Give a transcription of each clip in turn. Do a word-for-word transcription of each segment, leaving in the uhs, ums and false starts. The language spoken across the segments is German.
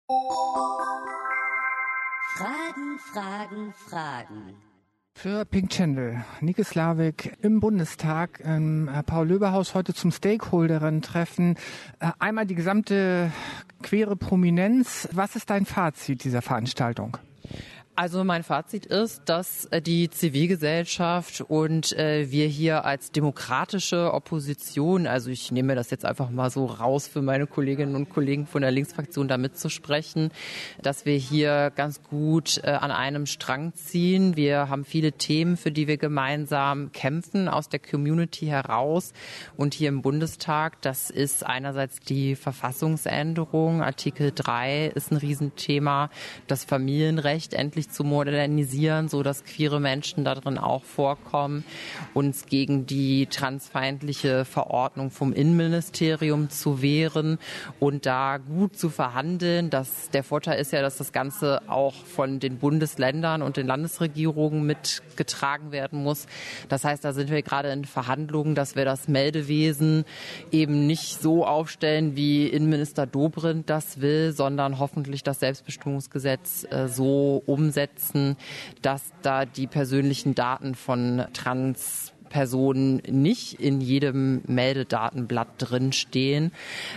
Fragen, Fragen, Fragen. Für Pink Channel, Nike Slavik im Bundestag, im Paul-Löbe-Haus heute zum Stakeholderin-Treffen. Einmal die gesamte queere Prominenz. Was ist dein Fazit dieser Veranstaltung? Also mein Fazit ist, dass die Zivilgesellschaft und äh, wir hier als demokratische Opposition, also ich nehme das jetzt einfach mal so raus für meine Kolleginnen und Kollegen von der Linksfraktion da mitzusprechen, dass wir hier ganz gut äh, an einem Strang ziehen. Wir haben viele Themen, für die wir gemeinsam kämpfen aus der Community heraus und hier im Bundestag. Das ist einerseits die Verfassungsänderung, Artikel drei ist ein Riesenthema, das Familienrecht endlich zu modernisieren, so dass queere Menschen da drin auch vorkommen, uns gegen die transfeindliche Verordnung vom Innenministerium zu wehren und da gut zu verhandeln. Das, der Vorteil ist ja, dass das Ganze auch von den Bundesländern und den Landesregierungen mitgetragen werden muss. Das heißt, da sind wir gerade in Verhandlungen, dass wir das Meldewesen eben nicht so aufstellen, wie Innenminister Dobrindt das will, sondern hoffentlich das Selbstbestimmungsgesetz äh, so umsetzen, dass da die persönlichen Daten von Transpersonen nicht in jedem Meldedatenblatt drinstehen.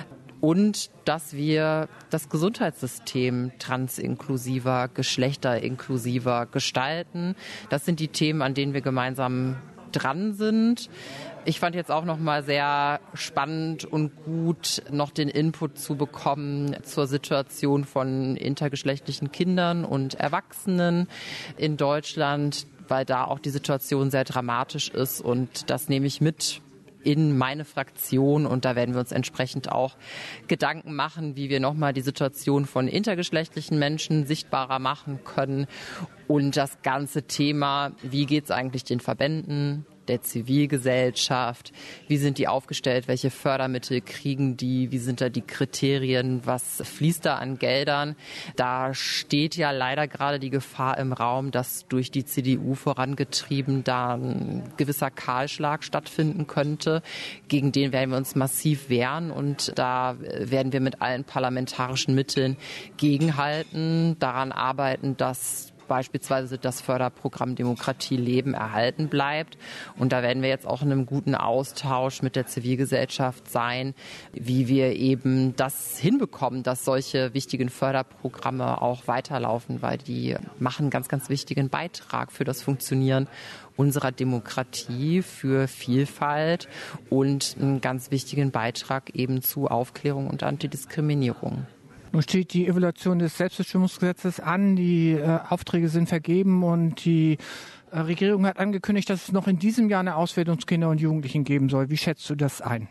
Und dass wir das Gesundheitssystem transinklusiver, geschlechterinklusiver gestalten. Das sind die Themen, an denen wir gemeinsam dran sind. Ich fand jetzt auch noch mal sehr spannend und gut, noch den Input zu bekommen zur Situation von intergeschlechtlichen Kindern und Erwachsenen in Deutschland, weil da auch die Situation sehr dramatisch ist und das nehme ich mit in meine Fraktion und da werden wir uns entsprechend auch Gedanken machen, wie wir nochmal die Situation von intergeschlechtlichen Menschen sichtbarer machen können und das ganze Thema, wie geht es eigentlich den Verbänden, der Zivilgesellschaft, wie sind die aufgestellt, welche Fördermittel kriegen die, wie sind da die Kriterien, was fließt da an Geldern. Da steht ja leider gerade die Gefahr im Raum, dass durch die C D U vorangetrieben da ein gewisser Kahlschlag stattfinden könnte. Gegen den werden wir uns massiv wehren und da werden wir mit allen parlamentarischen Mitteln gegenhalten, daran arbeiten, dass beispielsweise das Förderprogramm Demokratie leben erhalten bleibt. Und da werden wir jetzt auch in einem guten Austausch mit der Zivilgesellschaft sein, wie wir eben das hinbekommen, dass solche wichtigen Förderprogramme auch weiterlaufen, weil die machen einen ganz, ganz wichtigen Beitrag für das Funktionieren unserer Demokratie, für Vielfalt und einen ganz wichtigen Beitrag eben zu Aufklärung und Antidiskriminierung. Nun steht die Evaluation des Selbstbestimmungsgesetzes an, die äh, Aufträge sind vergeben und die äh, Regierung hat angekündigt, dass es noch in diesem Jahr eine Auswertung zu Kindern und Jugendlichen geben soll. Wie schätzt du das ein?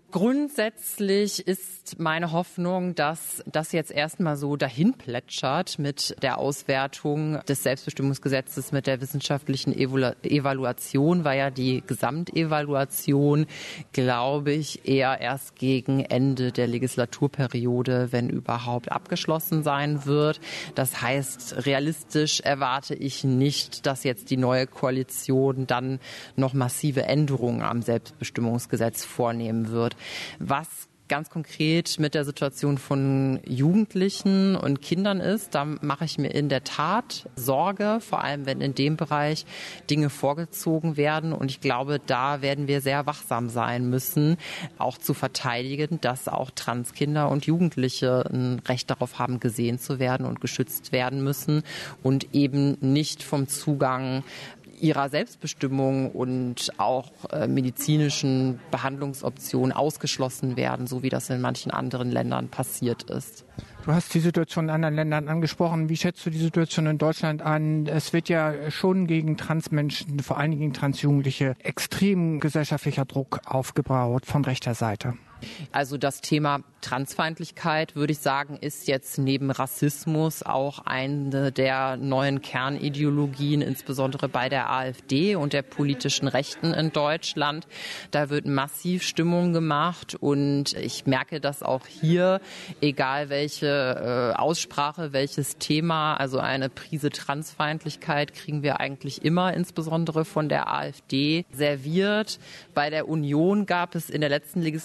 Grundsätzlich ist meine Hoffnung, dass das jetzt erstmal so dahin plätschert mit der Auswertung des Selbstbestimmungsgesetzes, mit der wissenschaftlichen Evalu- Evaluation, weil ja die Gesamtevaluation, glaube ich, eher erst gegen Ende der Legislaturperiode, wenn überhaupt, abgeschlossen sein wird. Das heißt, realistisch erwarte ich nicht, dass jetzt die neue Koalition dann noch massive Änderungen am Selbstbestimmungsgesetz vornehmen wird. Was ganz konkret mit der Situation von Jugendlichen und Kindern ist, da mache ich mir in der Tat Sorge, vor allem wenn in dem Bereich Dinge vorgezogen werden. Und ich glaube, da werden wir sehr wachsam sein müssen, auch zu verteidigen, dass auch Transkinder und Jugendliche ein Recht darauf haben, gesehen zu werden und geschützt werden müssen und eben nicht vom Zugang ihrer Selbstbestimmung und auch äh, medizinischen Behandlungsoptionen ausgeschlossen werden, so wie das in manchen anderen Ländern passiert ist. Du hast die Situation in anderen Ländern angesprochen. Wie schätzt du die Situation in Deutschland an? Es wird ja schon gegen Transmenschen, vor allen Dingen gegen Transjugendliche, extrem gesellschaftlicher Druck aufgebaut von rechter Seite. Also das Thema Transfeindlichkeit, würde ich sagen, ist jetzt neben Rassismus auch eine der neuen Kernideologien, insbesondere bei der AfD und der politischen Rechten in Deutschland. Da wird massiv Stimmung gemacht und ich merke das auch hier, egal welche äh, Aussprache, welches Thema, also eine Prise Transfeindlichkeit kriegen wir eigentlich immer, insbesondere von der AfD, serviert. Bei der Union gab es in der letzten Legislaturperiode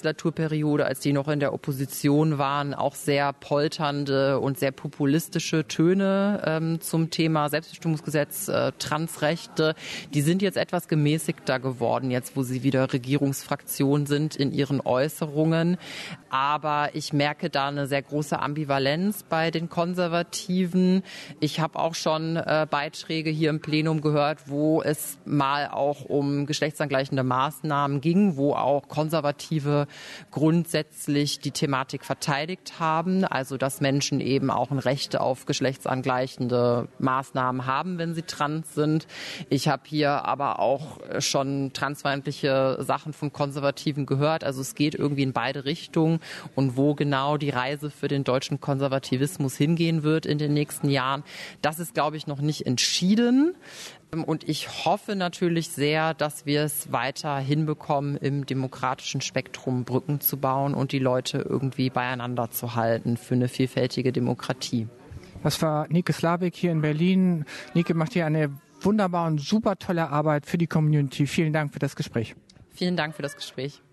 Wahlperiode, als die noch in der Opposition waren, auch sehr polternde und sehr populistische Töne ähm, zum Thema Selbstbestimmungsgesetz, äh, Transrechte. Die sind jetzt etwas gemäßigter geworden, jetzt wo sie wieder Regierungsfraktion sind in ihren Äußerungen. Aber ich merke da eine sehr große Ambivalenz bei den Konservativen. Ich habe auch schon äh, Beiträge hier im Plenum gehört, wo es mal auch um geschlechtsangleichende Maßnahmen ging, wo auch Konservative grundsätzlich die Thematik verteidigt haben, also dass Menschen eben auch ein Recht auf geschlechtsangleichende Maßnahmen haben, wenn sie trans sind. Ich habe hier aber auch schon transfeindliche Sachen von Konservativen gehört. Also es geht irgendwie in beide Richtungen. Und wo genau die Reise für den deutschen Konservativismus hingehen wird in den nächsten Jahren, das ist, glaube ich, noch nicht entschieden. Und ich hoffe natürlich sehr, dass wir es weiter hinbekommen, im demokratischen Spektrum Brücken zu bauen und die Leute irgendwie beieinander zu halten für eine vielfältige Demokratie. Das war Nike Slavik hier in Berlin. Nike macht hier eine wunderbare und super tolle Arbeit für die Community. Vielen Dank für das Gespräch. Vielen Dank für das Gespräch.